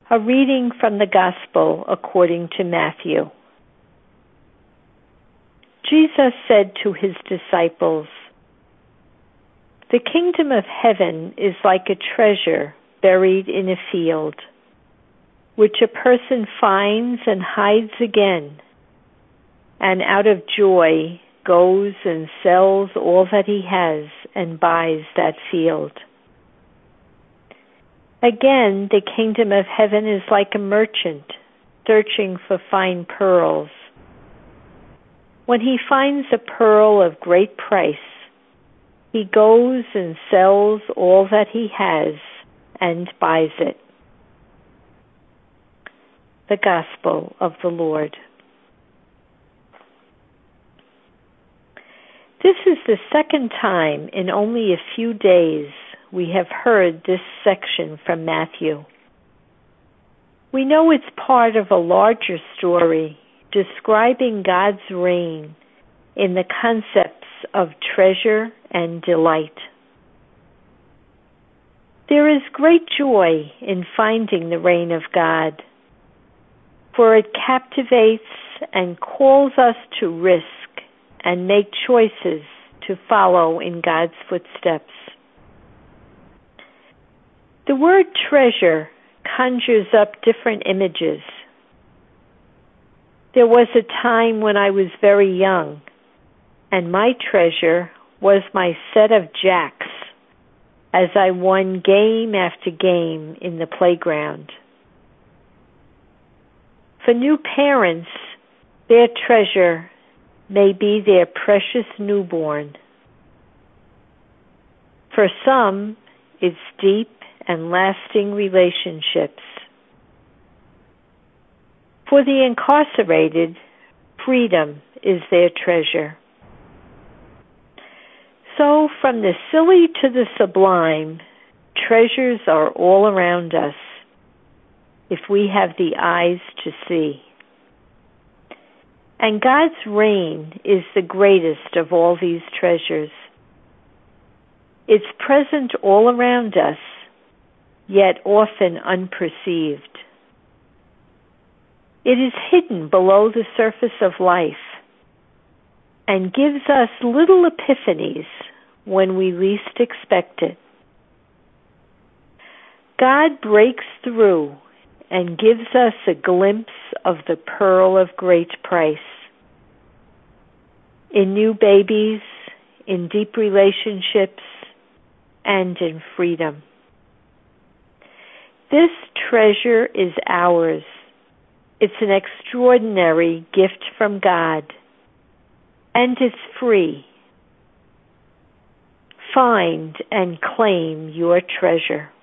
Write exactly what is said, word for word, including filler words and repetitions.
A reading from the Gospel according to Matthew. Jesus said to his disciples, "The kingdom of heaven is like a treasure buried in a field, which a person finds and hides again, and out of joy goes and sells all that he has and buys that field. Again, the kingdom of heaven is like a merchant searching for fine pearls. When he finds a pearl of great price, he goes and sells all that he has and buys it." The Gospel of the Lord. This is the second time in only a few days we have heard this section from Matthew. We know it's part of a larger story describing God's reign in the concepts of treasure and delight. There is great joy in finding the reign of God, for it captivates and calls us to risk and make choices to follow in God's footsteps. The word treasure conjures up different images. There was a time when I was very young, and my treasure was my set of jacks as I won game after game in the playground. For new parents, their treasure may be their precious newborn. For some, it's deep and lasting relationships. For the incarcerated, freedom is their treasure. So, from the silly to the sublime, treasures are all around us, if we have the eyes to see. And God's reign is the greatest of all these treasures. It's present all around us, yet often unperceived. It is hidden below the surface of life and gives us little epiphanies when we least expect it. God breaks through and gives us a glimpse of the pearl of great price. In new babies, in deep relationships, and in freedom. This treasure is ours. It's an extraordinary gift from God, and it's free. Find and claim your treasure.